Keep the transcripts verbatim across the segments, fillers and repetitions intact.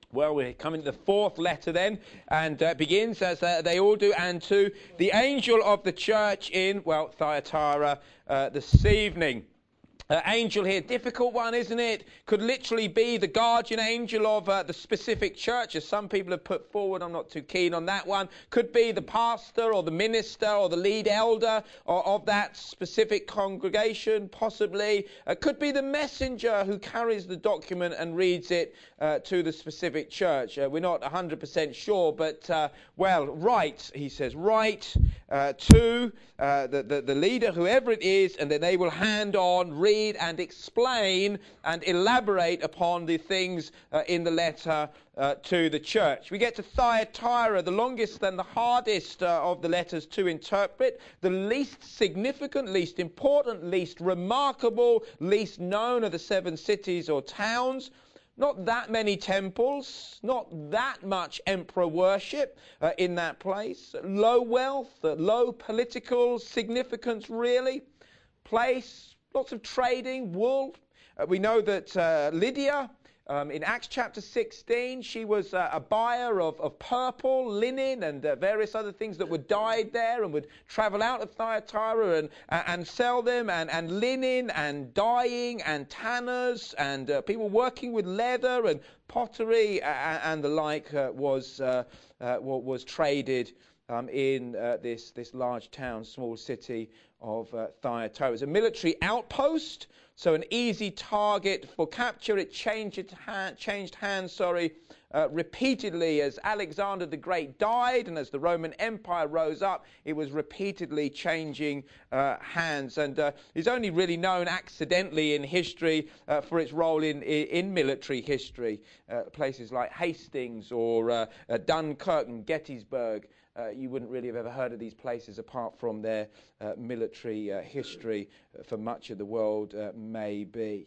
Well, we're coming to the fourth letter then, and uh, begins, as uh, they all do, and to the angel of the church in, well, Thyatira uh, this evening. Uh, angel here, difficult one, isn't it? Could literally be the guardian angel of uh, the specific church, as some people have put forward. I'm not too keen on that one. Could be the pastor or the minister or the lead elder or, of that specific congregation, possibly. Uh, could be the messenger who carries the document and reads it uh, to the specific church. Uh, we're not one hundred percent sure, but, uh, well, write, he says, write uh, to uh, the, the, the leader, whoever it is, and then they will hand on, read, and explain and elaborate upon the things uh, in the letter uh, to the church. We get to Thyatira, the longest and the hardest uh, of the letters to interpret, the least significant, least important, least remarkable, least known of the seven cities or towns. Not that many temples, not that much emperor worship uh, in that place. Low wealth, uh, low political significance really. Place, lots of trading, wool. Uh, we know that uh, Lydia, um, in Acts chapter sixteen, she was uh, a buyer of, of purple, linen, and uh, various other things that were dyed there, and would travel out of Thyatira and uh, and sell them, and, and linen, and dyeing, and tanners, and uh, people working with leather and pottery uh, and the like uh, was uh, uh, was traded um, in uh, this this large town, small city of uh, Thyatira. It was a military outpost, so an easy target for capture. It changed, hand, changed hands sorry, uh, repeatedly as Alexander the Great died and as the Roman Empire rose up. It was repeatedly changing uh, hands, and uh, is only really known accidentally in history uh, for its role in, in, in military history. Uh, places like Hastings or uh, uh, Dunkirk and Gettysburg. Uh, you wouldn't really have ever heard of these places apart from their uh, military uh, history uh, for much of the world, uh, maybe.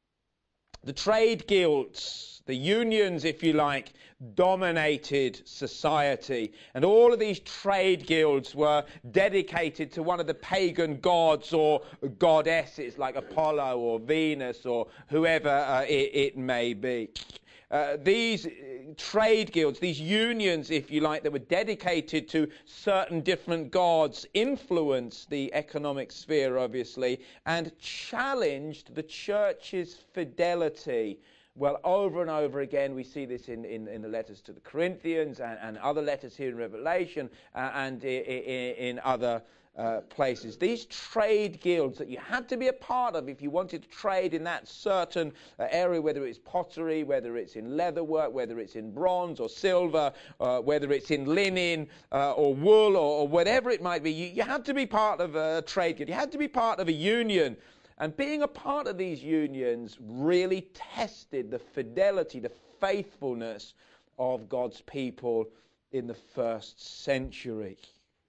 The trade guilds, the unions, if you like, dominated society. And all of these trade guilds were dedicated to one of the pagan gods or goddesses like Apollo or Venus or whoever uh, it, it may be. Uh, these trade guilds, these unions, if you like, that were dedicated to certain different gods, influenced the economic sphere, obviously, and challenged the church's fidelity. Well, over and over again, we see this in, in, in the letters to the Corinthians and, and other letters here in Revelation uh, and in, in other Uh, places. These trade guilds that you had to be a part of if you wanted to trade in that certain uh, area, whether it's pottery, whether it's in leatherwork, whether it's in bronze or silver, uh, whether it's in linen uh, or wool or, or whatever it might be. You, you had to be part of a trade guild. You had to be part of a union. And being a part of these unions really tested the fidelity, the faithfulness of God's people in the first century.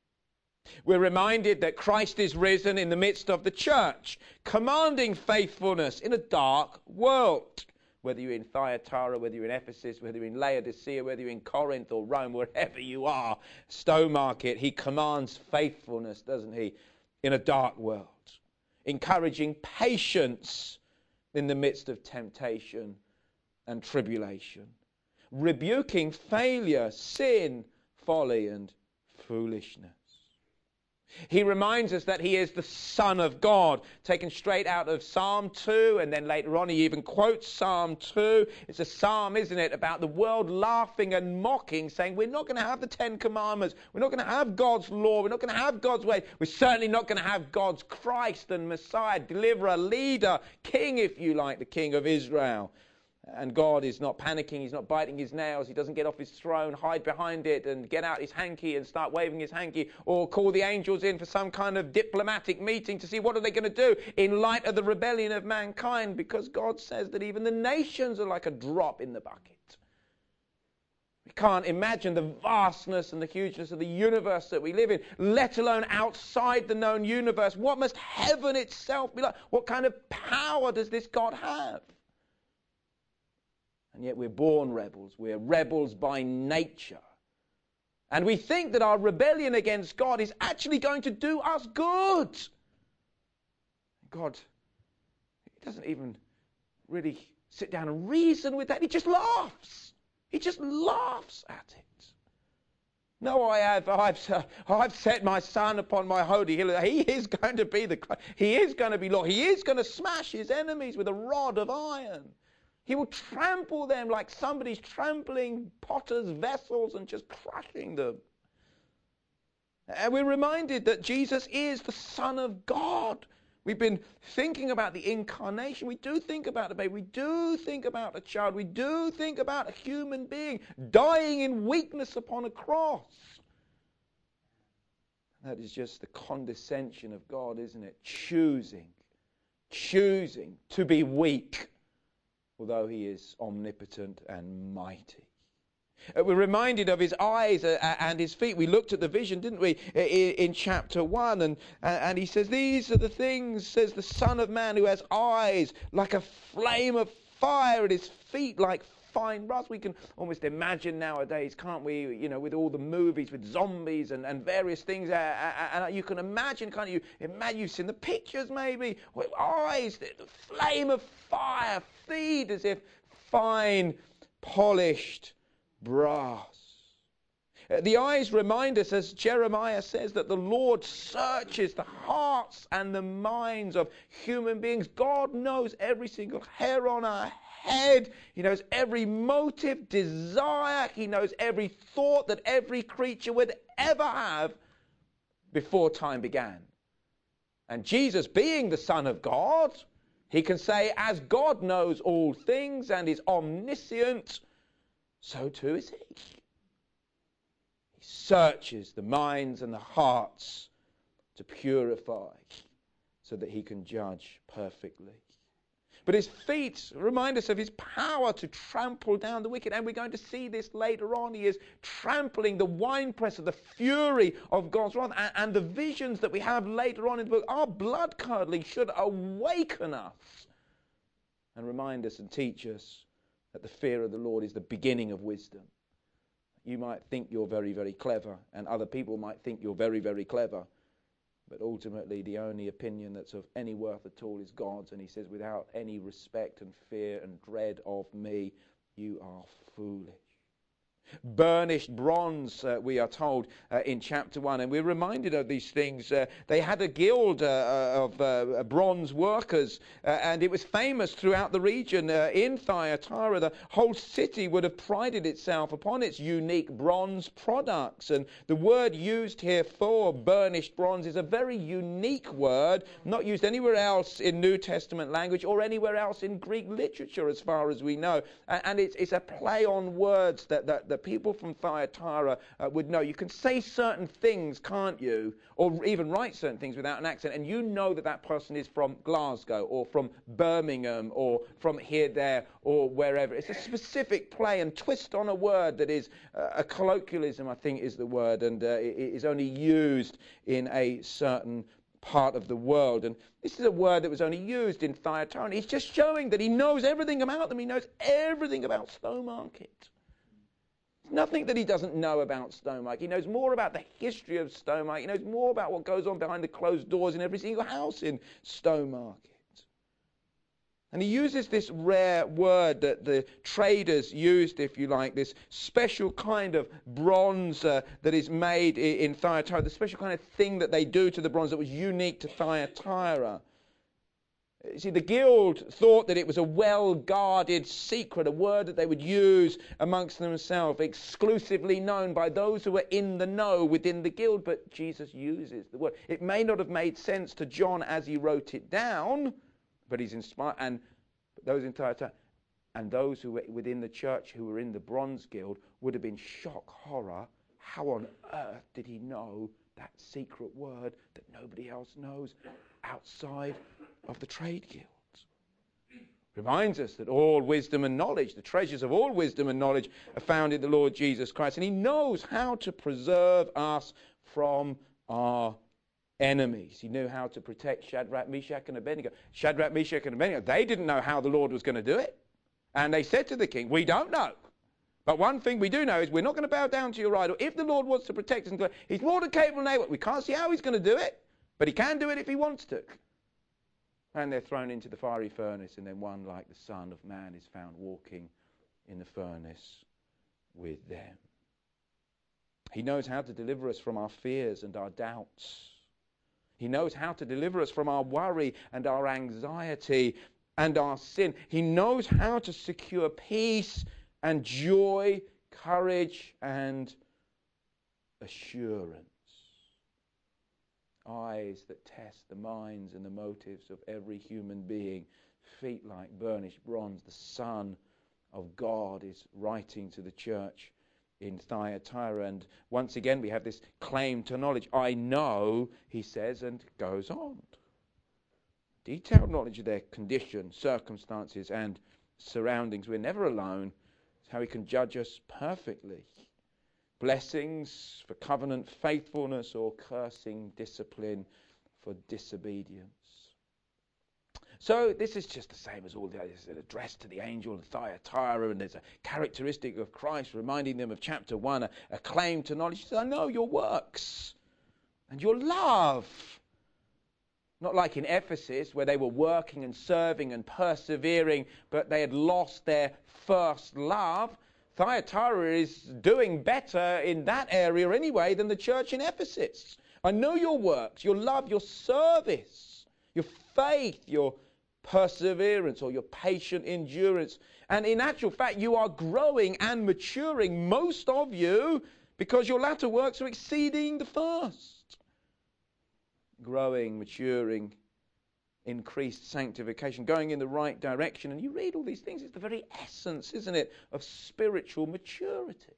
We're reminded that Christ is risen in the midst of the church, commanding faithfulness in a dark world. Whether you're in Thyatira, whether you're in Ephesus, whether you're in Laodicea, whether you're in Corinth or Rome, wherever you are, Stowmarket, he commands faithfulness, doesn't he, in a dark world, encouraging patience in the midst of temptation and tribulation, rebuking failure, sin, folly, and foolishness. He reminds us that he is the Son of God, taken straight out of Psalm two, and then later on he even quotes Psalm two. It's a psalm, isn't it, about the world laughing and mocking, saying we're not going to have the Ten Commandments, we're not going to have God's law, we're not going to have God's way, we're certainly not going to have God's Christ and Messiah, deliverer, leader, king, if you like, the King of Israel. And God is not panicking, he's not biting his nails, he doesn't get off his throne, hide behind it and get out his hanky and start waving his hanky, or call the angels in for some kind of diplomatic meeting to see what are they going to do in light of the rebellion of mankind, because God says that even the nations are like a drop in the bucket. We can't imagine the vastness and the hugeness of the universe that we live in, let alone outside the known universe. What must heaven itself be like? What kind of power does this God have? And yet we're born rebels. We're rebels by nature. And we think that our rebellion against God is actually going to do us good. God, he doesn't even really sit down and reason with that. He just laughs. He just laughs at it. No, I have, I've, uh, I've set my son upon my holy hill. He is going to be the, he is going to be Lord. He is going to smash his enemies with a rod of iron. He will trample them like somebody's trampling potter's vessels and just crushing them. And we're reminded that Jesus is the Son of God. We've been thinking about the incarnation. We do think about the baby. We do think about a child. We do think about a human being dying in weakness upon a cross. That is just the condescension of God, isn't it? Choosing, choosing to be weak, although he is omnipotent and mighty. Uh, we're reminded of his eyes uh, and his feet. We looked at the vision, didn't we, in, in chapter one. And, and he says, these are the things, says the Son of Man, who has eyes like a flame of fire and his feet like fine rust. We can almost imagine nowadays, can't we, you know, with all the movies with zombies and, and various things. Uh, and you can imagine, can't you, imagine, you've seen the pictures maybe, with eyes, the flame of fire, feet as if fine, polished brass. Uh, the eyes remind us, as Jeremiah says, that the Lord searches the hearts and the minds of human beings. God knows every single hair on our head. He knows every motive, desire. He knows every thought that every creature would ever have before time began. And Jesus, being the Son of God, he can say, as God knows all things and is omniscient, so too is he. He searches the minds and the hearts to purify so that he can judge perfectly. But his feet remind us of his power to trample down the wicked. And we're going to see this later on. He is trampling the winepress of the fury of God's wrath. And, and the visions that we have later on in the book are blood-curdling, should awaken us and remind us and teach us that the fear of the Lord is the beginning of wisdom. You might think you're very, very clever, and other people might think you're very, very clever. But ultimately, the only opinion that's of any worth at all is God's. And he says, without any respect and fear and dread of me, you are foolish. Burnished bronze, uh, we are told uh, in chapter one, and we're reminded of these things. Uh, they had a guild uh, of uh, bronze workers, uh, and it was famous throughout the region. Uh, in Thyatira, the whole city would have prided itself upon its unique bronze products. And the word used here for burnished bronze is a very unique word, not used anywhere else in New Testament language or anywhere else in Greek literature, as far as we know. And, and it's, it's a play on words that, that, that people from Thyatira uh, would know. You can say certain things, can't you? Or even write certain things without an accent, and you know that that person is from Glasgow or from Birmingham or from here, there, or wherever. It's a specific play and twist on a word that is uh, a colloquialism, I think is the word, and uh, it is only used in a certain part of the world. And this is a word that was only used in Thyatira. And he's just showing that he knows everything about them. He knows everything about Stowmarket. Nothing that he doesn't know about Stowmarket. He knows more about the history of Stowmarket. He knows more about what goes on behind the closed doors in every single house in Stowmarket. And he uses this rare word that the traders used, if you like, this special kind of bronze uh, that is made in, in Thyatira, the special kind of thing that they do to the bronze that was unique to Thyatira. You see, the guild thought that it was a well-guarded secret, a word that they would use amongst themselves, exclusively known by those who were in the know within the guild. But Jesus uses the word. It may not have made sense to John as he wrote it down, but he's inspired. And those in Thyatira and those who were within the church who were in the Bronze Guild would have been shock, horror. How on earth did he know that secret word that nobody else knows outside of the trade guilds? Reminds us that all wisdom and knowledge, the treasures of all wisdom and knowledge, are found in the Lord Jesus Christ. And he knows how to preserve us from our enemies. He knew how to protect Shadrach, Meshach, and Abednego. Shadrach, Meshach, and Abednego, they didn't know how the Lord was going to do it. And they said to the king, we don't know. But one thing we do know is we're not going to bow down to your idol. If the Lord wants to protect us, he's more than capable than able. We can't see how he's going to do it, but he can do it if he wants to. And they're thrown into the fiery furnace, and then one like the Son of Man is found walking in the furnace with them. He knows how to deliver us from our fears and our doubts. He knows how to deliver us from our worry and our anxiety and our sin. He knows how to secure peace and joy, courage and assurance. Eyes that test the minds and the motives of every human being. Feet like burnished bronze. The Son of God is writing to the church in Thyatira. And once again we have this claim to knowledge. I know, he says, and goes on. Detailed knowledge of their condition, circumstances and surroundings. We're never alone. It's how he can judge us perfectly. Blessings for covenant faithfulness or cursing discipline for disobedience. So this is just the same as all the others. It's addressed to the angel of Thyatira, and there's a characteristic of Christ reminding them of chapter one, a, a claim to knowledge. He says, I know your works and your love. Not like in Ephesus, where they were working and serving and persevering, but they had lost their first love. Thyatira is doing better in that area anyway than the church in Ephesus. I know your works, your love, your service, your faith, your perseverance or your patient endurance. And in actual fact, you are growing and maturing, most of you, because your latter works are exceeding the first. Growing, maturing, increased sanctification, going in the right direction. And you read all these things, it's the very essence, isn't it, of spiritual maturity.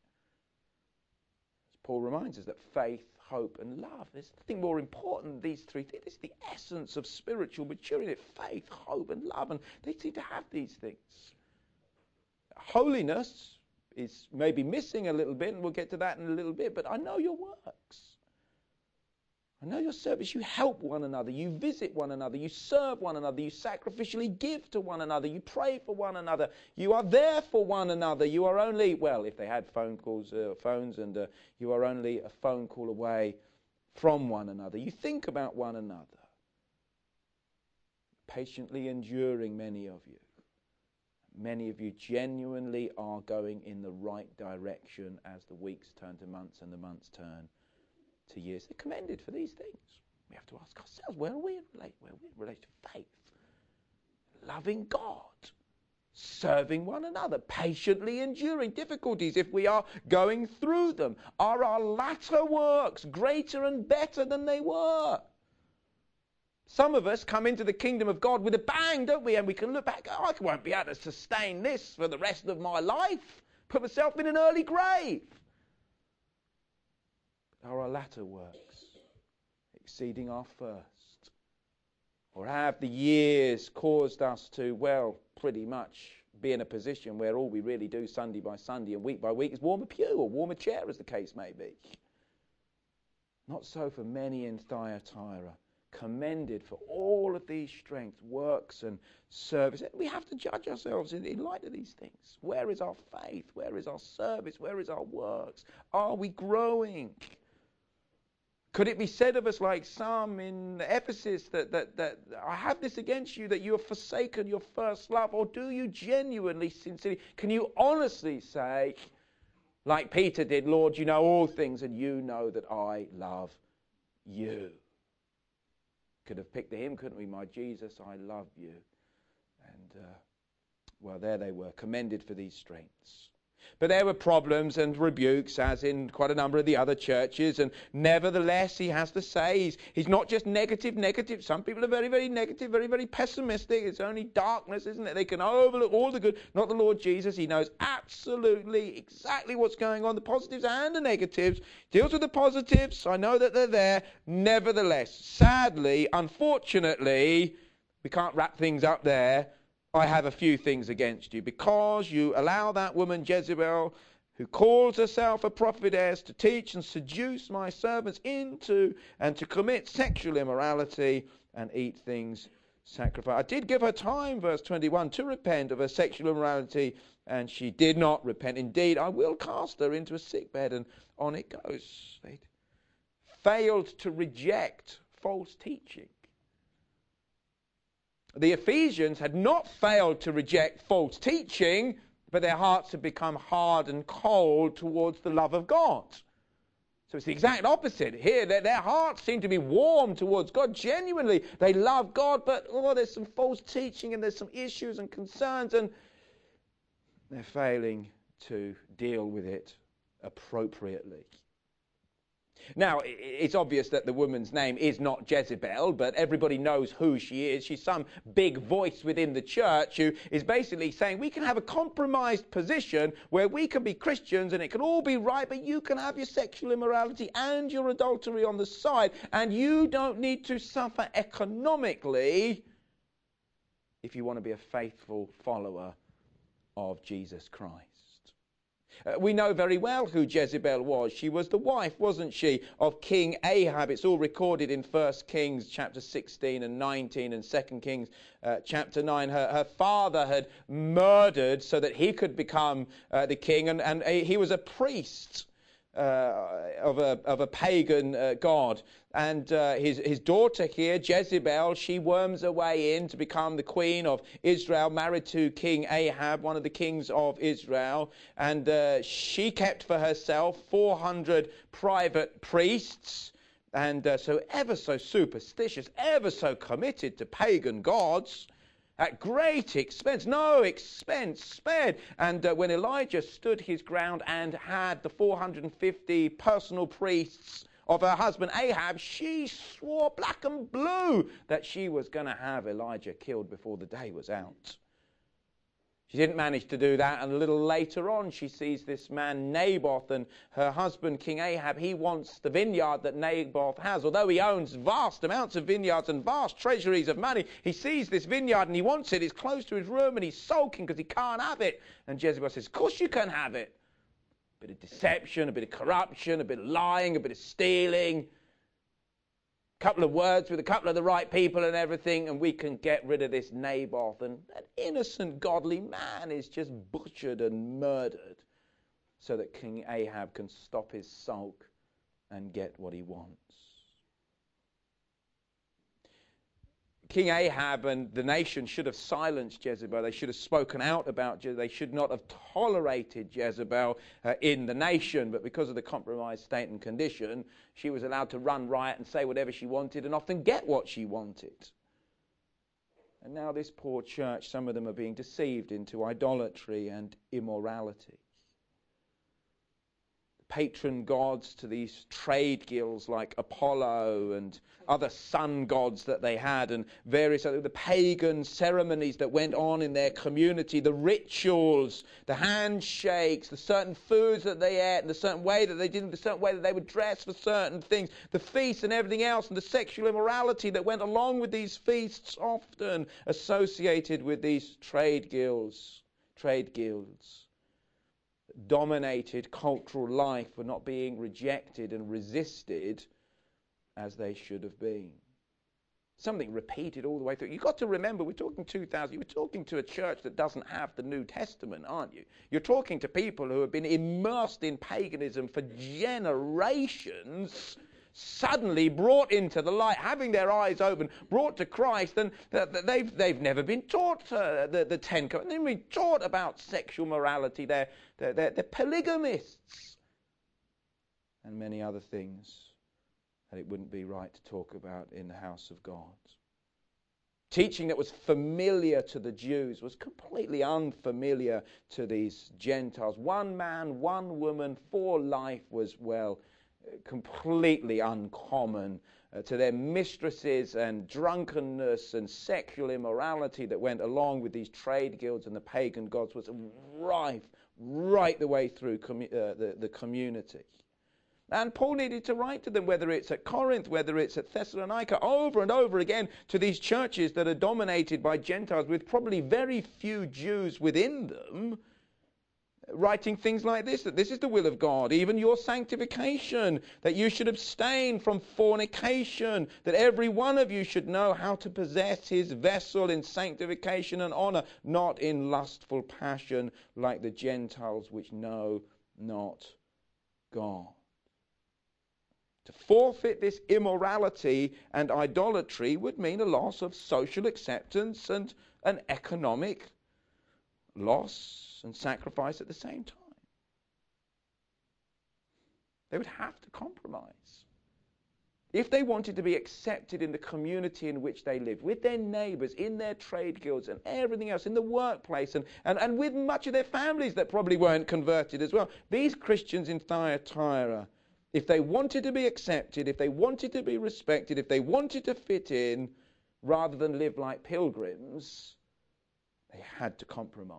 As Paul reminds us that faith, hope and love, there's nothing more important than these three things. This is the essence of spiritual maturity: faith, hope and love. And they seem to have these things. Holiness is maybe missing a little bit, and we'll get to that in a little bit, but I know your works. I know your service. You help one another. You visit one another. You serve one another. You sacrificially give to one another. You pray for one another. You are there for one another. You are only, well, if they had phone calls, uh, phones, and uh, you are only a phone call away from one another. You think about one another. Patiently enduring, many of you. Many of you genuinely are going in the right direction as the weeks turn to months and the months turn to years. They're commended for these things. We have to ask ourselves, where are we in relation? Where are we in relation to faith? Loving God, serving one another, patiently enduring difficulties if we are going through them. Are our latter works greater and better than they were? Some of us come into the kingdom of God with a bang, don't we? And we can look back, oh, I won't be able to sustain this for the rest of my life. Put myself in an early grave. Are our latter works exceeding our first? Or have the years caused us to, well, pretty much be in a position where all we really do Sunday by Sunday and week by week is warm a pew or warm a chair, as the case may be? Not so for many in Thyatira, commended for all of these strengths, works and service. We have to judge ourselves in, in light of these things. Where is our faith? Where is our service? Where is our works? Are we growing? Could it be said of us like some in Ephesus that, that, that I have this against you, that you have forsaken your first love? Or do you genuinely, sincerely, can you honestly say, like Peter did, Lord, you know all things and you know that I love you? Could have picked the hymn, couldn't we? My Jesus, I love you. And, uh, well, there they were, commended for these strengths. But there were problems and rebukes, as in quite a number of the other churches. And nevertheless, he has to say, he's, he's not just negative, negative. Some people are very, very negative, very, very pessimistic. It's only darkness, isn't it? They can overlook all the good. Not the Lord Jesus. He knows absolutely exactly what's going on, the positives and the negatives. Deals with the positives. I know that they're there. Nevertheless, sadly, unfortunately, we can't wrap things up there. I have a few things against you, because you allow that woman Jezebel, who calls herself a prophetess, to teach and seduce my servants into and to commit sexual immorality and eat things sacrificed. I did give her time, verse twenty-one, to repent of her sexual immorality, and she did not repent. Indeed, I will cast her into a sickbed, and on it goes. They failed to reject false teaching. The Ephesians had not failed to reject false teaching. but their hearts have become hard and cold towards the love of God. So it's the exact opposite. Here, their, their hearts seem to be warm towards God. Genuinely, they love God, but oh, there's some false teaching and there's some issues and concerns, and they're failing to deal with it appropriately. Now, it's obvious that the woman's name is not Jezebel, but everybody knows who she is. She's some big voice within the church who is basically saying we can have a compromised position where we can be Christians and it can all be right, but you can have your sexual immorality and your adultery on the side, and you don't need to suffer economically if you want to be a faithful follower of Jesus Christ. Uh, we know very well who Jezebel was. She was the wife, wasn't she, of King Ahab. It's all recorded in First Kings chapter sixteen and nineteen and Second Kings uh, chapter nine. Her, her father had murdered so that he could become uh, the king, and, and a, he was a priest uh, of, a, of a pagan uh, god. And uh, his, his daughter here, Jezebel, she worms her way in to become the queen of Israel, married to King Ahab, one of the kings of Israel. And uh, she kept for herself four hundred private priests, and uh, so ever so superstitious, ever so committed to pagan gods, at great expense, no expense spared. And uh, when Elijah stood his ground and had the four hundred fifty personal priests of her husband Ahab, she swore black and blue that she was going to have Elijah killed before the day was out. She didn't manage to do that, and a little later on she sees this man Naboth, and her husband King Ahab, he wants the vineyard that Naboth has. Although he owns vast amounts of vineyards and vast treasuries of money, he sees this vineyard and he wants it. It's close to his room and he's sulking because he can't have it. And Jezebel says, of course you can have it. A bit of deception, a bit of corruption, a bit of lying, a bit of stealing, a couple of words with a couple of the right people and everything, and we can get rid of this Naboth. And an innocent, godly man is just butchered and murdered so that King Ahab can stop his sulk and get what he wants. King Ahab and the nation should have silenced Jezebel. They should have spoken out about Jezebel. They should not have tolerated Jezebel uh, in the nation. But because of the compromised state and condition, she was allowed to run riot and say whatever she wanted and often get what she wanted. And now this poor church, some of them are being deceived into idolatry and immorality. Patron gods to these trade guilds like Apollo and other sun gods that they had, and various other the pagan ceremonies that went on in their community, the rituals, the handshakes, the certain foods that they ate, and the certain way that they did, the certain way that they would dress for certain things, the feasts and everything else, and the sexual immorality that went along with these feasts, often associated with these trade guilds, trade guilds. Dominated cultural life for not being rejected and resisted as they should have been. Something repeated all the way through. You've got to remember, we're talking two thousand, you're talking to a church that doesn't have the New Testament, aren't you? You're talking to people who have been immersed in paganism for generations, suddenly brought into the light, having their eyes open, brought to Christ, and they've, they've never been taught uh, the, the Ten Commandments. They've never been taught about sexual morality. They're, they're, they're, they're polygamists and many other things that it wouldn't be right to talk about in the house of God. Teaching that was familiar to the Jews was completely unfamiliar to these Gentiles. One man, one woman for life was, well, completely uncommon uh, to their mistresses, and drunkenness and sexual immorality that went along with these trade guilds and the pagan gods was rife right the way through commu- uh, the, the community. And Paul needed to write to them, whether it's at Corinth, whether it's at Thessalonica, over and over again to these churches that are dominated by Gentiles with probably very few Jews within them, writing things like this, that this is the will of God, even your sanctification, that you should abstain from fornication, that every one of you should know how to possess his vessel in sanctification and honor, not in lustful passion like the Gentiles which know not God. To forfeit this immorality and idolatry would mean a loss of social acceptance and an economic loss and sacrifice at the same time. They would have to compromise. If they wanted to be accepted in the community in which they lived, with their neighbours, in their trade guilds and everything else, in the workplace, and, and, and with much of their families that probably weren't converted as well, these Christians in Thyatira, if they wanted to be accepted, if they wanted to be respected, if they wanted to fit in, rather than live like pilgrims, they had to compromise.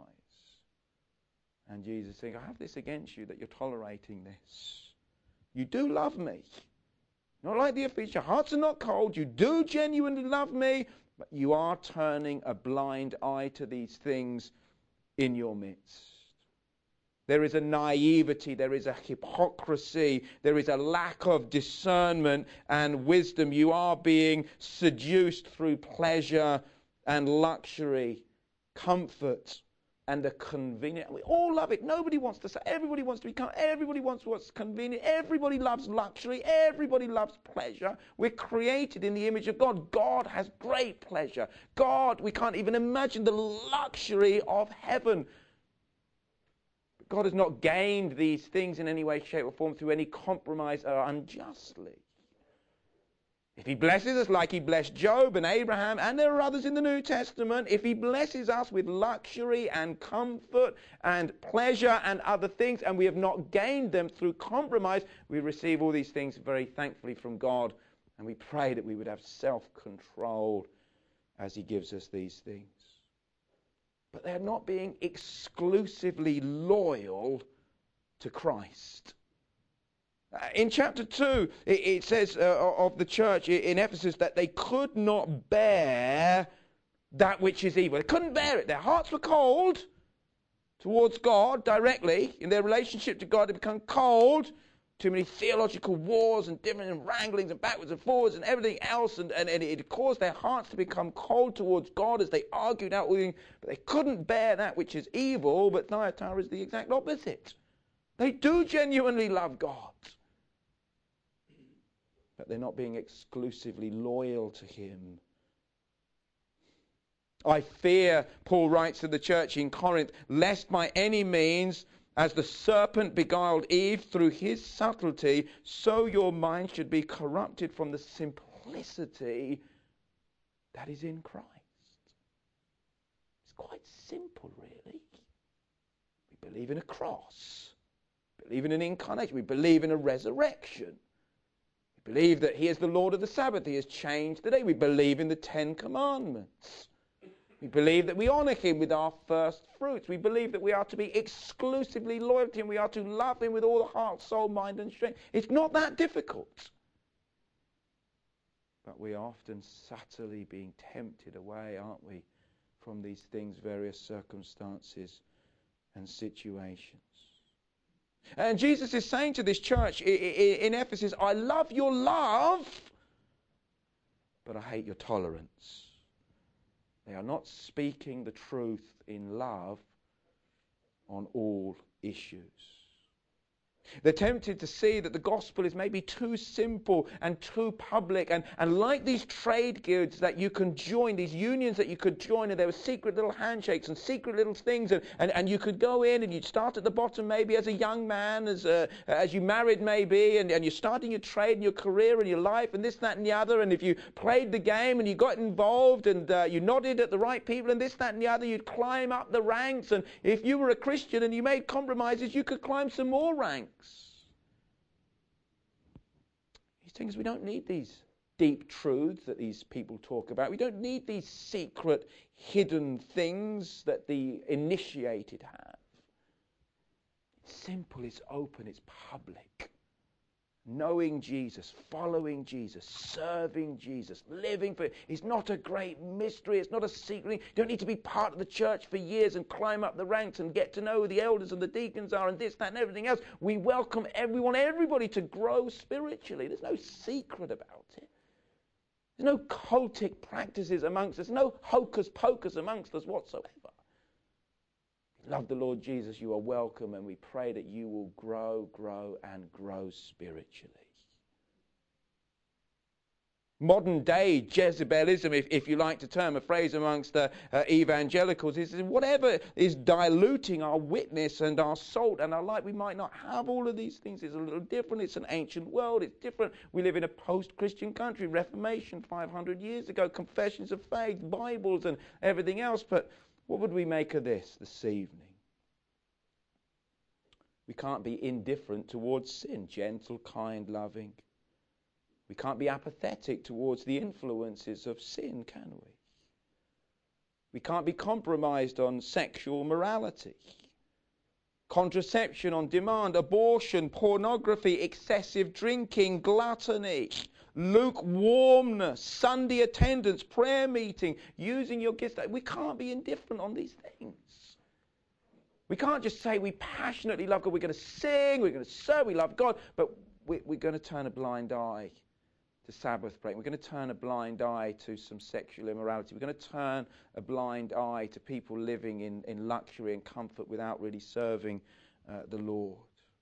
And Jesus is saying, I have this against you, that you're tolerating this. You do love me. Not like the Ephesians. Your hearts are not cold. You do genuinely love me, but you are turning a blind eye to these things in your midst. There is a naivety, there is a hypocrisy, there is a lack of discernment and wisdom. You are being seduced through pleasure and luxury, comfort and the convenient. We all love it. Nobody wants to say. Everybody wants to become. Everybody wants what's convenient. Everybody loves luxury. Everybody loves pleasure. We're created in the image of God. God has great pleasure. God, we can't even imagine the luxury of heaven. But God has not gained these things in any way, shape or form through any compromise or unjustly. If he blesses us like he blessed Job and Abraham, and there are others in the New Testament, if he blesses us with luxury and comfort and pleasure and other things, and we have not gained them through compromise, we receive all these things very thankfully from God, and we pray that we would have self-control as he gives us these things. But they're not being exclusively loyal to Christ. In chapter two, it, it says uh, of the church in Ephesus that they could not bear that which is evil. They couldn't bear it. Their hearts were cold towards God directly. In their relationship to God, they become cold. Too many theological wars and different wranglings and backwards and forwards and everything else. And, and, and it caused their hearts to become cold towards God as they argued out with him. But they couldn't bear that which is evil. But Thyatira is the exact opposite. They do genuinely love God. But they're not being exclusively loyal to him. I fear, Paul writes to the church in Corinth, lest by any means, as the serpent beguiled Eve through his subtlety, so your mind should be corrupted from the simplicity that is in Christ. It's quite simple, really. We believe in a cross. We believe in an incarnation. We believe in a resurrection. We believe that he is the Lord of the Sabbath. He has changed the day. We believe in the Ten Commandments. We believe that we honour him with our first fruits. We believe that we are to be exclusively loyal to him. We are to love him with all the heart, soul, mind and strength. It's not that difficult. But we are often subtly being tempted away, aren't we, from these things, various circumstances and situations. And Jesus is saying to this church in Ephesus, I love your love, but I hate your tolerance. They are not speaking the truth in love on all issues. They're tempted to see that the gospel is maybe too simple and too public. And, and like these trade guilds that you can join, these unions that you could join, and there were secret little handshakes and secret little things. And, and, and you could go in and you'd start at the bottom maybe as a young man, as a, as you married maybe, and, and you're starting your trade and your career and your life and this, that and the other. And if you played the game and you got involved and uh, you nodded at the right people and this, that and the other, you'd climb up the ranks. And if you were a Christian and you made compromises, you could climb some more ranks. These things, we don't need these deep truths that these people talk about. We don't need these secret, hidden things that the initiated have. It's simple, it's open, it's public. Knowing Jesus, following Jesus, serving Jesus, living for him. It's not a great mystery. It's not a secret. You don't need to be part of the church for years and climb up the ranks and get to know who the elders and the deacons are and this, that and everything else. We welcome everyone, we want everybody to grow spiritually. There's no secret about it. There's no cultic practices amongst us. No hocus pocus amongst us whatsoever. Love the Lord Jesus, you are welcome, and we pray that you will grow, grow, and grow spiritually. Modern day Jezebelism, if, if you like to term a phrase amongst uh, uh, evangelicals, is whatever is diluting our witness and our salt and our light. We might not have all of these things. It's a little different. It's an ancient world. It's different. We live in a post-Christian country, Reformation five hundred years ago, confessions of faith, Bibles and everything else. But what would we make of this this evening? We can't be indifferent towards sin, gentle, kind, loving. We can't be apathetic towards the influences of sin, can we? We can't be compromised on sexual morality, contraception on demand, abortion, pornography, excessive drinking, gluttony, lukewarmness, Sunday attendance, prayer meeting, using your gifts. We can't be indifferent on these things. We can't just say we passionately love God. We're going to sing, we're going to serve, we love God, but we, we're going to turn a blind eye to Sabbath break. We're going to turn a blind eye to some sexual immorality. We're going to turn a blind eye to people living in, in luxury and comfort without really serving uh, the Lord.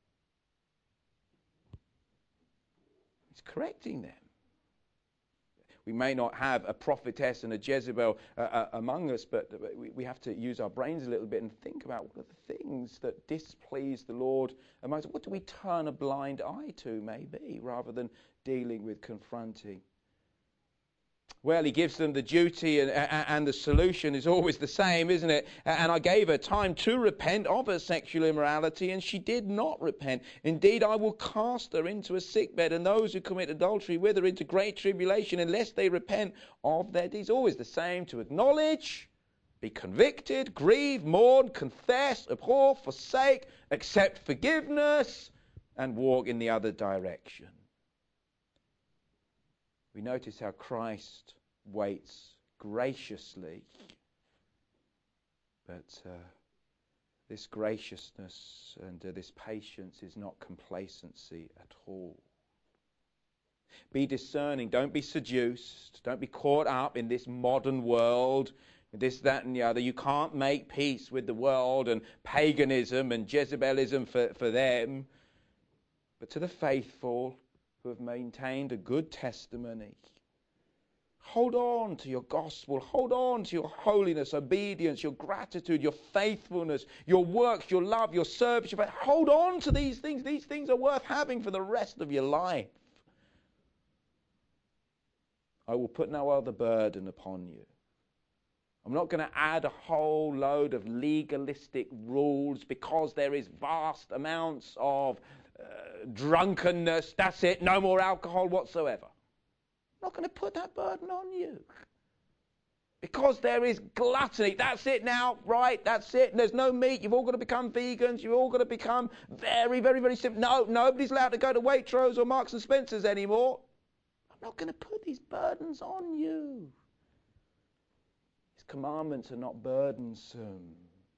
It's correcting them. We may not have a prophetess and a Jezebel uh, uh, among us, but we, we have to use our brains a little bit and think about what are the things that displease the Lord amongst us. What do we turn a blind eye to, maybe, rather than dealing with, confronting? Well, he gives them the duty, and, and the solution is always the same, isn't it? And I gave her time to repent of her sexual immorality, and she did not repent. Indeed, I will cast her into a sickbed, and those who commit adultery with her into great tribulation, unless they repent of their deeds. Always the same: to acknowledge, be convicted, grieve, mourn, confess, abhor, forsake, accept forgiveness, and walk in the other direction. We notice how Christ waits graciously, but uh, this graciousness and uh, this patience is not complacency at all. Be discerning. Don't be seduced. Don't be caught up in this modern world, this, that, and the other. You can't make peace with the world and paganism and Jezebelism for, for them. But to the faithful who have maintained a good testimony, hold on to your gospel, hold on to your holiness, obedience, your gratitude, your faithfulness, your works, your love, your service. Your faith. Hold on to these things. These things are worth having for the rest of your life. I will put no other burden upon you. I'm not going to add a whole load of legalistic rules because there is vast amounts of Uh, drunkenness. That's it. No more alcohol whatsoever. I'm not going to put that burden on you. Because there is gluttony. That's it now, right? That's it. There's no meat. You've all got to become vegans. You've all got to become very, very, very simple. No, nobody's allowed to go to Waitrose or Marks and Spencer's anymore. I'm not going to put these burdens on you. His commandments are not burdensome.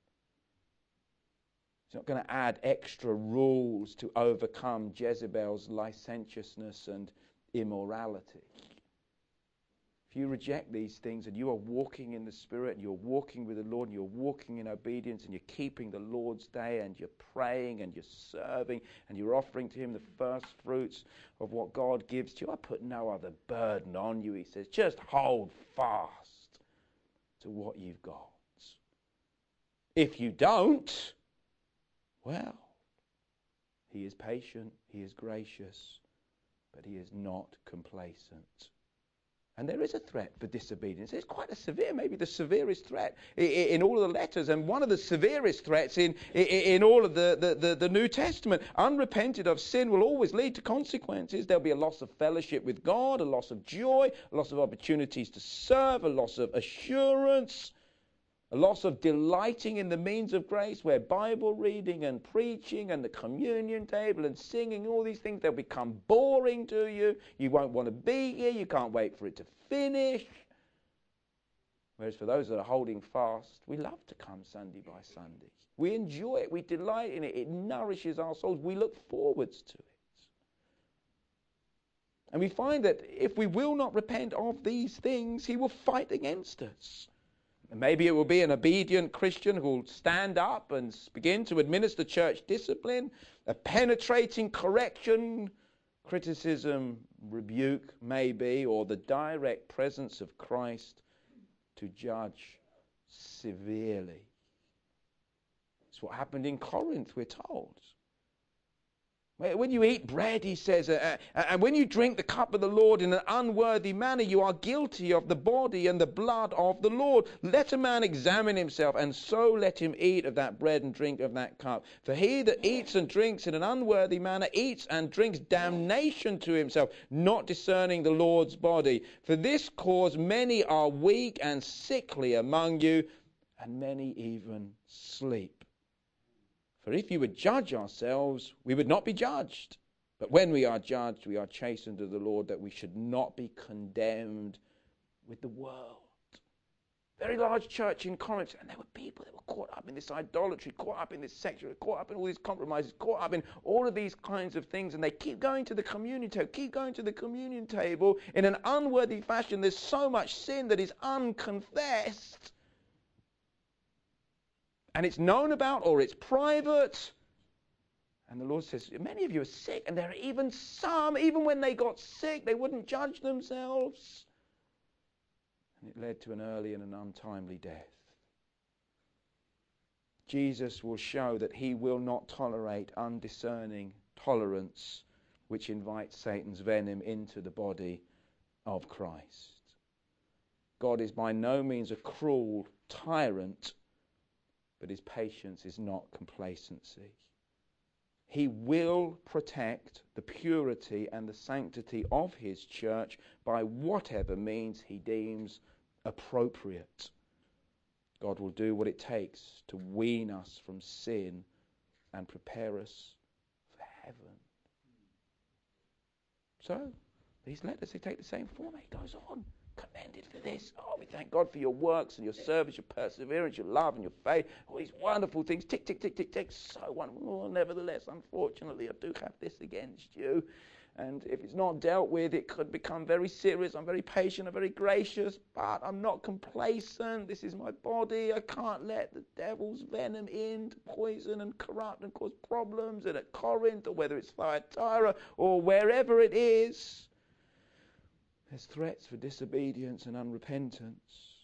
He's not going to add extra rules to overcome Jezebel's licentiousness and immorality. If you reject these things and you are walking in the Spirit and you're walking with the Lord and you're walking in obedience and you're keeping the Lord's day and you're praying and you're serving and you're offering to Him the first fruits of what God gives to you, I put no other burden on you, he says. Just hold fast to what you've got. If you don't, well, He is patient, He is gracious, but He is not complacent. And there is a threat for disobedience. It's quite a severe, maybe the severest threat in all of the letters, and one of the severest threats in, in all of the, the, the, the New Testament. Unrepented of sin will always lead to consequences. There'll be a loss of fellowship with God, a loss of joy, a loss of opportunities to serve, a loss of assurance, a loss of delighting in the means of grace, where Bible reading and preaching and the communion table and singing, all these things, they'll become boring to you. You won't want to be here. You can't wait for it to finish. Whereas for those that are holding fast, we love to come Sunday by Sunday. We enjoy it. We delight in it. It nourishes our souls. We look forwards to it. And we find that if we will not repent of these things, He will fight against us. And maybe it will be an obedient Christian who will stand up and begin to administer church discipline, a penetrating correction criticism, rebuke, maybe, or the direct presence of Christ to judge severely. It's what happened in Corinth, we're told. When you eat bread, he says, uh, uh, and when you drink the cup of the Lord in an unworthy manner, you are guilty of the body and the blood of the Lord. Let a man examine himself, and so let him eat of that bread and drink of that cup. For he that eats and drinks in an unworthy manner eats and drinks damnation to himself, not discerning the Lord's body. For this cause many are weak and sickly among you, and many even sleep. For if you would judge ourselves, we would not be judged. But when we are judged, we are chastened of the Lord, that we should not be condemned with the world. Very large church in Corinth, and there were people that were caught up in this idolatry, caught up in this sexuality, caught up in all these compromises, caught up in all of these kinds of things, and they keep going to the communion table, keep going to the communion table in an unworthy fashion. There's so much sin that is unconfessed. And it's known about, or it's private. And the Lord says, many of you are sick, and there are even some, even when they got sick, they wouldn't judge themselves. And it led to an early and an untimely death. Jesus will show that he will not tolerate undiscerning tolerance, which invites Satan's venom into the body of Christ. God is by no means a cruel tyrant, but his patience is not complacency. He will protect the purity and the sanctity of his church by whatever means he deems appropriate. God will do what it takes to wean us from sin and prepare us for heaven. So, these letters, they take the same format. It goes on. Commended for this. Oh, we thank God for your works and your service, your perseverance, your love and your faith. All these wonderful things. Tick, tick, tick, tick, tick. So wonderful. Oh, nevertheless, unfortunately, I do have this against you. And if it's not dealt with, it could become very serious. I'm very patient. I'm very gracious. But I'm not complacent. This is my body. I can't let the devil's venom in to poison and corrupt and cause problems. And at Corinth, or whether it's Thyatira, or wherever it is, there's threats for disobedience and unrepentance.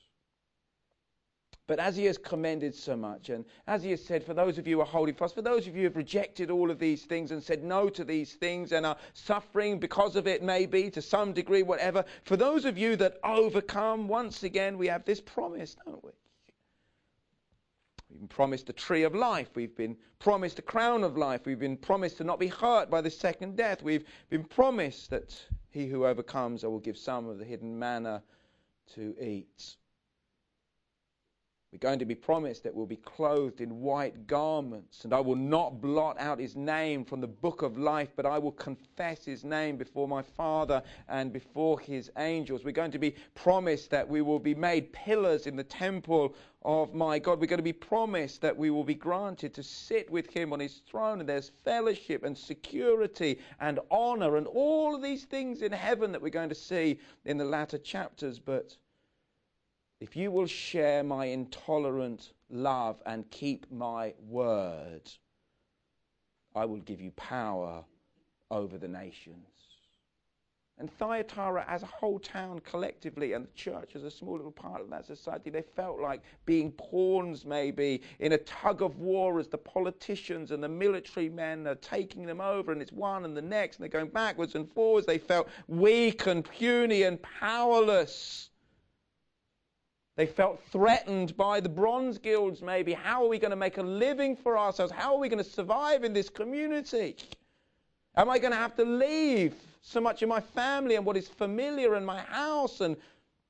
But as he has commended so much, and as he has said, for those of you who are holding fast, for those of you who have rejected all of these things and said no to these things and are suffering because of it, maybe to some degree, whatever, for those of you that overcome, once again, we have this promise, don't we? We've been promised the tree of life. We've been promised a crown of life. We've been promised to not be hurt by the second death. We've been promised that he who overcomes, I will give some of the hidden manna to eat. We're going to be promised that we'll be clothed in white garments, and I will not blot out his name from the book of life, but I will confess his name before my Father and before his angels. We're going to be promised that we will be made pillars in the temple of my God. We're going to be promised that we will be granted to sit with him on his throne, and there's fellowship and security and honor and all of these things in heaven that we're going to see in the latter chapters. But if you will share my intolerant love and keep my word, I will give you power over the nations. And Thyatira as a whole town collectively, and the church as a small little part of that society, they felt like being pawns maybe in a tug of war as the politicians and the military men are taking them over, and it's one and the next, and they're going backwards and forwards. They felt weak and puny and powerless. They felt threatened by the bronze guilds maybe. How are we going to make a living for ourselves? How are we going to survive in this community? Am I going to have to leave so much of my family and what is familiar in my house? And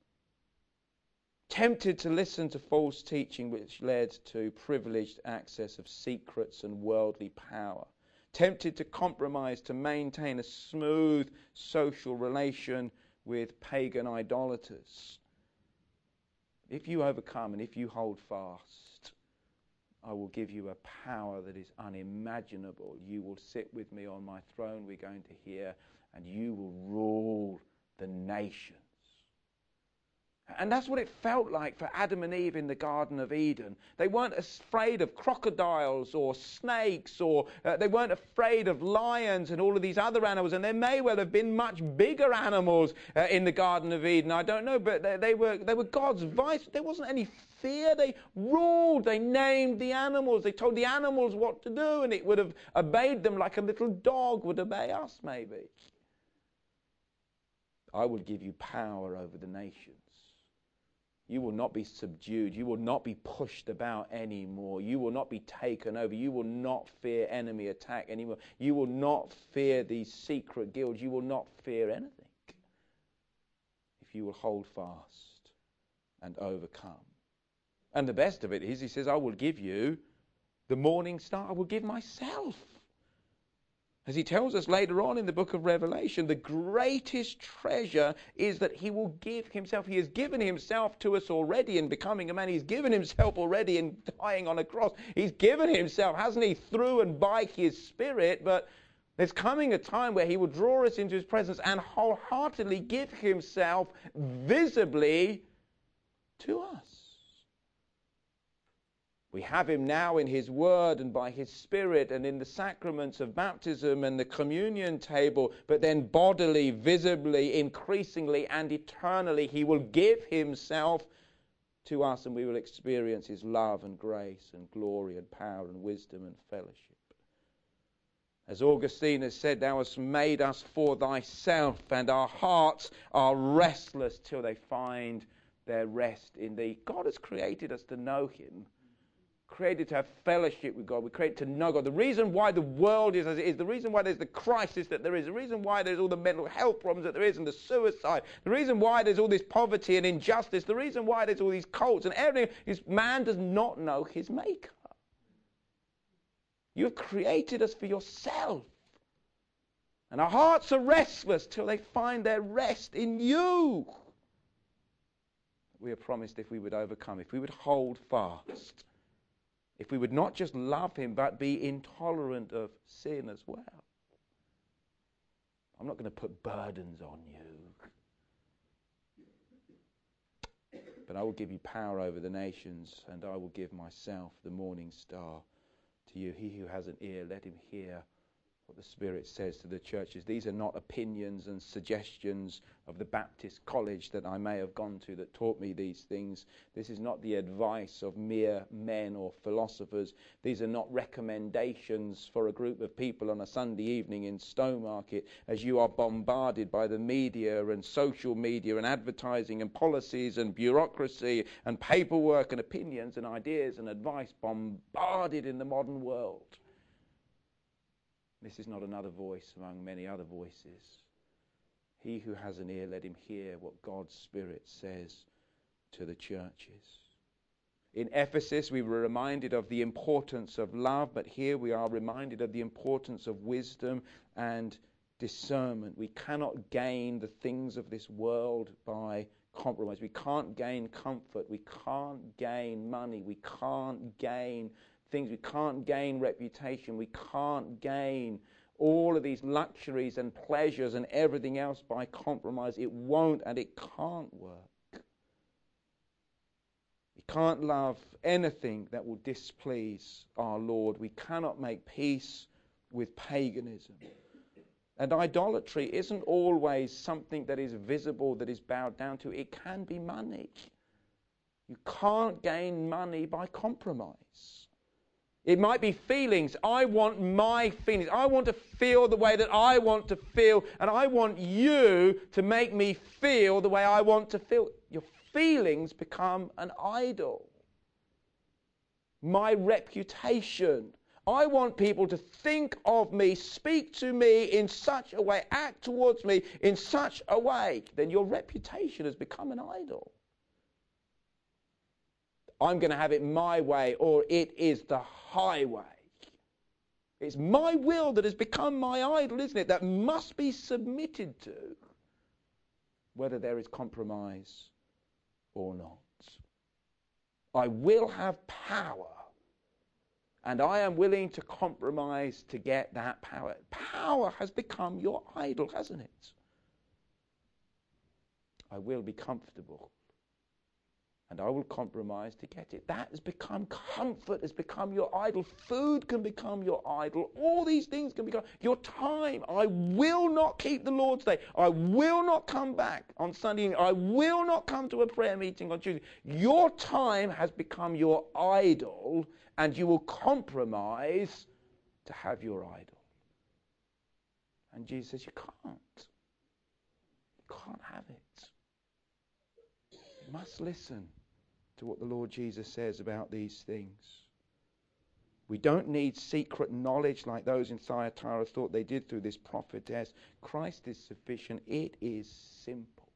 tempted to listen to false teaching which led to privileged access of secrets and worldly power. Tempted to compromise to maintain a smooth social relation with pagan idolaters. If you overcome and if you hold fast, I will give you a power that is unimaginable. You will sit with me on my throne, we're going to hear, and you will rule the nations. And that's what it felt like for Adam and Eve in the Garden of Eden. They weren't afraid of crocodiles or snakes, or uh, they weren't afraid of lions and all of these other animals. And there may well have been much bigger animals uh, in the Garden of Eden. I don't know, but they, they were they were God's vice. There wasn't any fear. They ruled. They named the animals. They told the animals what to do, and it would have obeyed them like a little dog would obey us, maybe. I will give you power over the nations. You will not be subdued. You will not be pushed about anymore. You will not be taken over. You will not fear enemy attack anymore. You will not fear these secret guilds. You will not fear anything if you will hold fast and overcome. And the best of it is, he says, I will give you the morning star. I will give myself. As he tells us later on in the book of Revelation, the greatest treasure is that he will give himself. He has given himself to us already in becoming a man. He's given himself already in dying on a cross. He's given himself, hasn't he, through and by his Spirit. But there's coming a time where he will draw us into his presence and wholeheartedly give himself visibly to us. We have him now in his word and by his Spirit and in the sacraments of baptism and the communion table, but then bodily, visibly, increasingly and eternally he will give himself to us, and we will experience his love and grace and glory and power and wisdom and fellowship. As Augustine has said, thou hast made us for thyself, and our hearts are restless till they find their rest in thee. God has created us to know him. Created to have fellowship with God. We created to know God. The reason why the world is as it is, the reason why there's the crisis that there is, the reason why there's all the mental health problems that there is and the suicide, the reason why there's all this poverty and injustice, the reason why there's all these cults and everything is man does not know his maker. You've created us for yourself. And our hearts are restless till they find their rest in you. We are promised if we would overcome, if we would hold fast, if we would not just love him, but be intolerant of sin as well. I'm not going to put burdens on you. But I will give you power over the nations, and I will give myself, the morning star, to you. He who has an ear, let him hear what the Spirit says to the churches. These are not opinions and suggestions of the Baptist college that I may have gone to that taught me these things. This is not the advice of mere men or philosophers. These are not recommendations for a group of people on a Sunday evening in Stowmarket as you are bombarded by the media and social media and advertising and policies and bureaucracy and paperwork and opinions and ideas and advice bombarded in the modern world. This is not another voice among many other voices. He who has an ear, let him hear what God's Spirit says to the churches. In Ephesus, we were reminded of the importance of love, but here we are reminded of the importance of wisdom and discernment. We cannot gain the things of this world by compromise. We can't gain comfort. We can't gain money. We can't gain things. We can't gain reputation. We can't gain all of these luxuries and pleasures and everything else by compromise. It won't and it can't work. We can't love anything that will displease our Lord. We cannot make peace with paganism. And idolatry isn't always something that is visible, that is bowed down to. It can be money. You can't gain money by compromise. It might be feelings. I want my feelings. I want to feel the way that I want to feel, and I want you to make me feel the way I want to feel. Your feelings become an idol. My reputation. I want people to think of me, speak to me in such a way, act towards me in such a way. Then your reputation has become an idol. I'm going to have it my way, or it is the highway. It's my will that has become my idol, isn't it? That must be submitted to, whether there is compromise or not. I will have power, and I am willing to compromise to get that power. Power has become your idol, hasn't it? I will be comfortable and I will compromise to get it. That has become comfort, has become your idol. Food can become your idol. All these things can become your time. I will not keep the Lord's Day. I will not come back on Sunday evening. I will not come to a prayer meeting on Tuesday. Your time has become your idol, and you will compromise to have your idol. And Jesus says, you can't. You can't have it. You must listen to what the Lord Jesus says about these things. We don't need secret knowledge like those in Thyatira thought they did through this prophetess. Christ is sufficient. It is simple.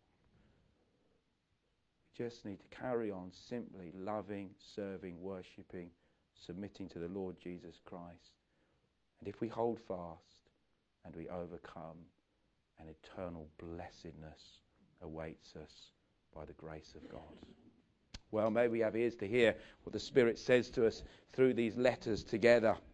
We just need to carry on simply loving, serving, worshipping, submitting to the Lord Jesus Christ. And if we hold fast and we overcome, an eternal blessedness awaits us by the grace of God. Well, may we have ears to hear what the Spirit says to us through these letters together.